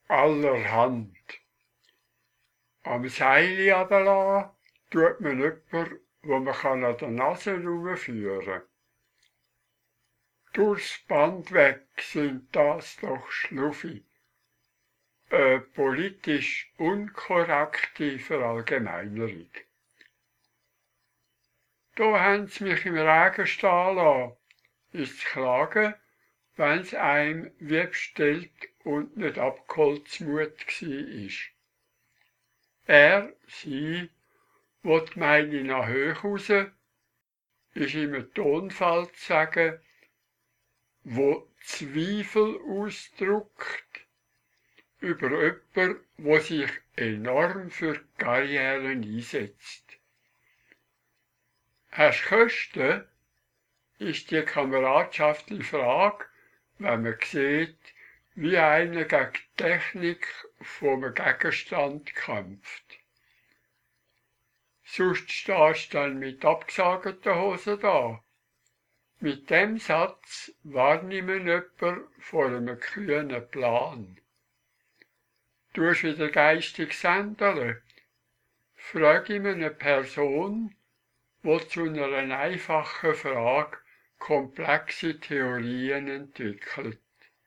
allerhand. Am Seil runterlassen tut man jemanden, wo man an der Nase herumführen kann. Durchs Band weg sind das doch Schluffi. Eine politisch unkorrekte Verallgemeinerung. Da haben sie mich im Regen stehen lassen, ist zu klagen, wenn's einem wie bestellt und nicht abgeholt zumut war. Sie, wo die Meine nach hoch raus, ist im Tonfall zu sagen, wo Zweifel ausdrückt über jemanden, der sich enorm für die Karriere einsetzt. Hast du Kosten, ist die kameradschaftliche Frage, wenn man sieht, wie einer gegen die Technik von einem Gegenstand kämpft. Sonst stehst du dann mit abgesagten Hosen da. Mit dem Satz wahrnimmt jemand vor einem kühnen Plan. Tust wieder geistig sändeln, frage ich eine Person, die zu einer einfachen Frage komplexe Theorien entwickelt.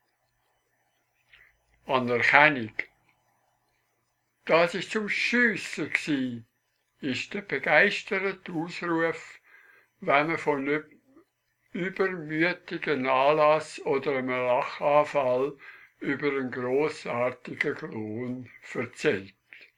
Anerkennung. Das war zum Schiessen, ist der begeisterte Ausruf, wenn man von einem übermütigen Anlass oder einem Lachanfall über einen grossartigen Klon erzählt.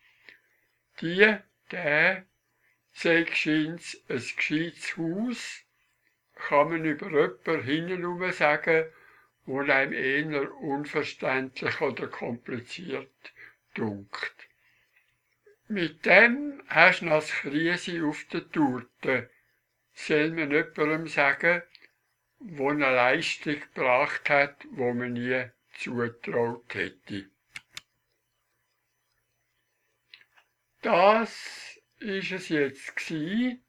Der sei scheint's ein gescheites Haus, kann man über jemanden hintenrum sagen, wo einem eher unverständlich oder kompliziert dunkt. Mit dem hast du noch das Krise auf der Torte, soll man jemandem sagen, der eine Leistung gebracht hat, wo man nie zutraut hätte. Das ist es jetzt gsi.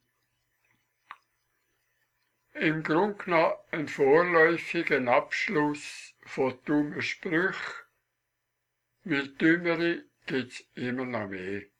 Im Grunde genommen ein vorläufiger Abschluss von dummen Sprüchen, weil Dümmere gibt's immer noch mehr.